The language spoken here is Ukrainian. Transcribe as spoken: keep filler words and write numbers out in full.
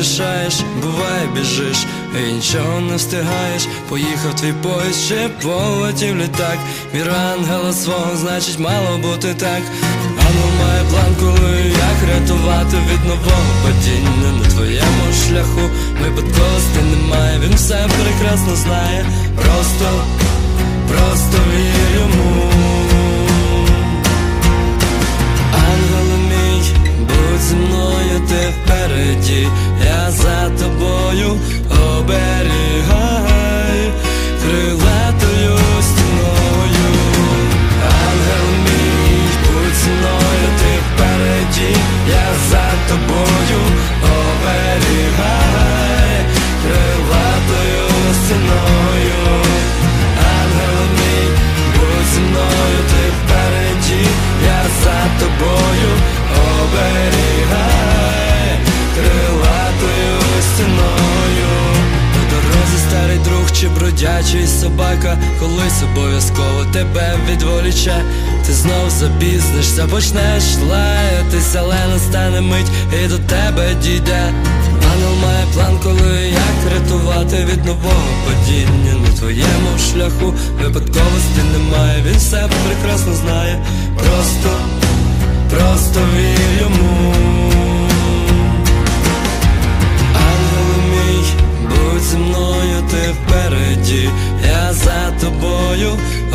поспішаєш, буває біжиш і нічого не встигаєш. Поїхав твій поїзд, ще полетів літак. Віра ангела свого, значить мало бути так. Ангел має план, коли як рятувати від нового падіння на твоєму шляху. Випадковості немає, він все прекрасно знає. Просто, просто вір йому. Ангел мій, будь зі мною, ти впереді, я за тобою, оберігай крилатою стіною. Ангел мій, будь зі мною, ти впереді, я за тобою, оберігай крилатою стіною. Ангел мій, будь зі мною, ти впереді, я за тобою, оберігай крилатою стіною. На дорозі старий друг чи бродячий собака колись обов'язково тебе відволіче. Ти знов запізнишся, почнеш лаятись, але настане мить і до тебе дійде. Ангел має план, коли як рятувати від нового падіння на твоєму шляху. Випадковості немає, він все прекрасно знає. Просто, просто вір йому. Ангел мій, будь зі мною, ти впереді, я за тобою,